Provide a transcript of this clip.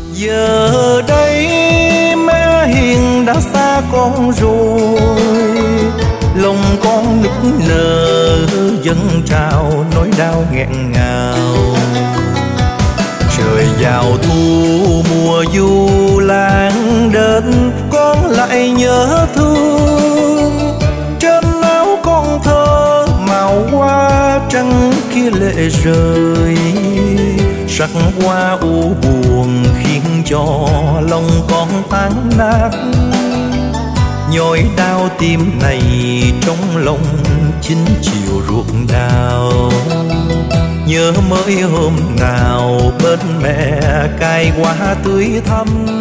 Giờ đây mẹ hiền đã xa con rồi, lòng con nức nở dâng trào nỗi đau nghẹn ngào. Trời vào thu mùa du lãng đến, con lại nhớ thương. Trên áo con thơ màu hoa trắng kia lệ rơi, sắc hoa u buồn khiến cho lòng con tan nát. Nhói đau tim này trong lòng chính chiều ruộng đào. Nhớ mới hôm nào bên mẹ cài hoa tươi thắm,